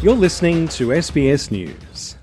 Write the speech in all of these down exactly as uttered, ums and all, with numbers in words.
You're listening to S B S News.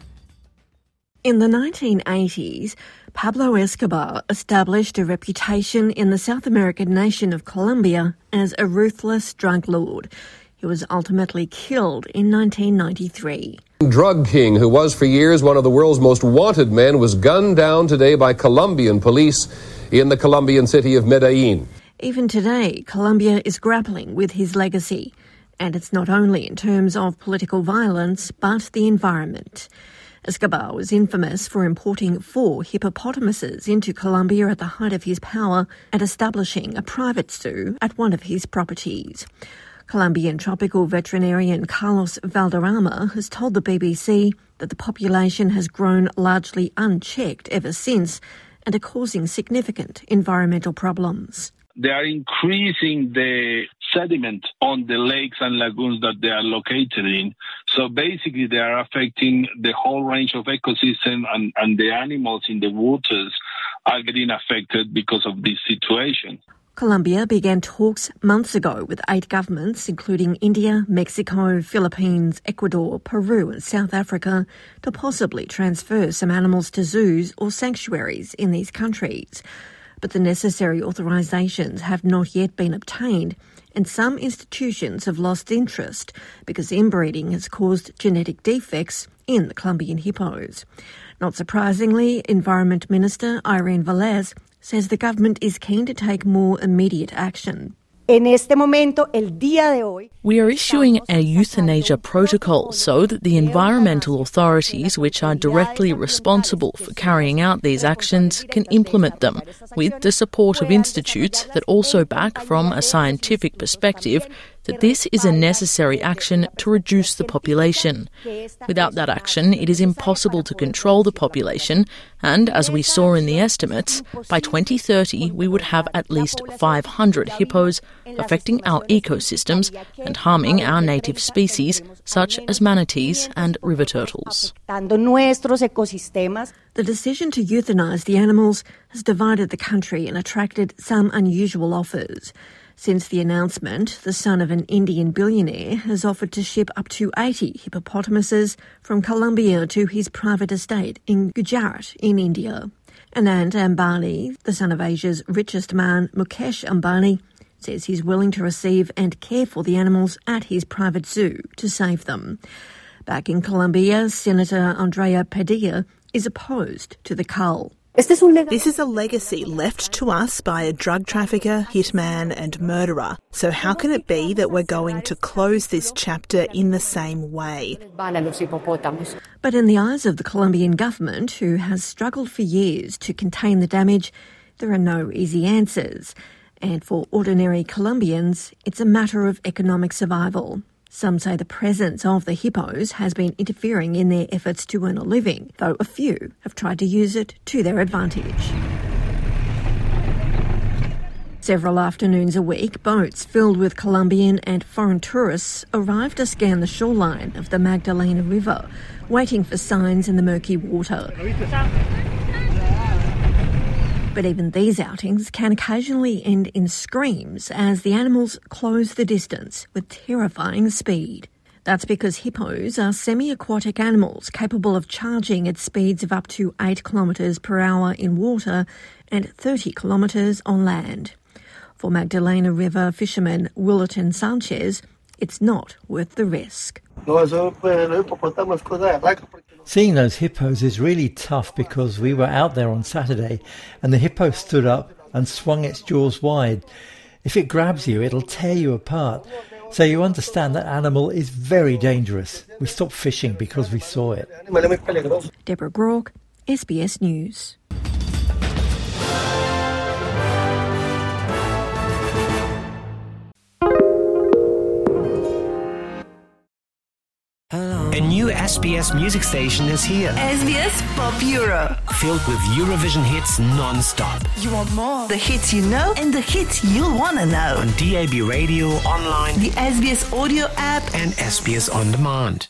In the nineteen eighties, Pablo Escobar established a reputation in the South American nation of Colombia as a ruthless drug lord. He was ultimately killed in nineteen ninety-three. Drug king, who was for years one of the world's most wanted men, was gunned down today by Colombian police in the Colombian city of Medellin. Even today, Colombia is grappling with his legacy. And it's not only in terms of political violence, but the environment. Escobar was infamous for importing four hippopotamuses into Colombia at the height of his power and establishing a private zoo at one of his properties. Colombian tropical veterinarian Carlos Valderrama has told the B B C that the population has grown largely unchecked ever since and are causing significant environmental problems. They are increasing the sediment on the lakes and lagoons that they are located in. So basically they are affecting the whole range of ecosystem, and, and the animals in the waters are getting affected because of this situation. Colombia began talks months ago with eight governments, including India, Mexico, Philippines, Ecuador, Peru and South Africa, to possibly transfer some animals to zoos or sanctuaries in these countries. But the necessary authorisations have not yet been obtained, and some institutions have lost interest because inbreeding has caused genetic defects in the Colombian hippos. Not surprisingly, Environment Minister Irene Velez says the government is keen to take more immediate action. En este momento, el día de hoy, we are issuing a euthanasia protocol so that the environmental authorities, which are directly responsible for carrying out these actions, can implement them with the support of institutes that also back from a scientific perspective that this is a necessary action to reduce the population. Without that action, it is impossible to control the population, and as we saw in the estimates, by twenty thirty we would have at least five hundred hippos affecting our ecosystems and harming our native species, such as manatees and river turtles. The decision to euthanise the animals has divided the country and attracted some unusual offers. Since the announcement, the son of an Indian billionaire has offered to ship up to eighty hippopotamuses from Colombia to his private estate in Gujarat in India. Anand Ambani, the son of Asia's richest man, Mukesh Ambani, says he's willing to receive and care for the animals at his private zoo to save them. Back in Colombia, Senator Andrea Padilla is opposed to the cull. This is a legacy left to us by a drug trafficker, hitman and murderer. So how can it be that we're going to close this chapter in the same way? But in the eyes of the Colombian government, who has struggled for years to contain the damage, there are no easy answers. And for ordinary Colombians, it's a matter of economic survival. Some say the presence of the hippos has been interfering in their efforts to earn a living, though a few have tried to use it to their advantage. Several afternoons a week, boats filled with Colombian and foreign tourists arrive to scan the shoreline of the Magdalena River, waiting for signs in the murky water. But even these outings can occasionally end in screams as the animals close the distance with terrifying speed. That's because hippos are semi-aquatic animals capable of charging at speeds of up to eight kilometres per hour in water and thirty kilometres on land. For Magdalena River fisherman Willerton Sanchez, it's not worth the risk. Seeing those hippos is really tough because we were out there on Saturday and the hippo stood up and swung its jaws wide. If it grabs you, it'll tear you apart. So you understand that animal is very dangerous. We stopped fishing because we saw it. Deborah Grauke, S B S News. A new S B S music station is here. S B S Pop Euro. Filled with Eurovision hits non-stop. You want more? The hits you know and the hits you'll want to know. On D A B radio, online, the S B S audio app and S B S On Demand.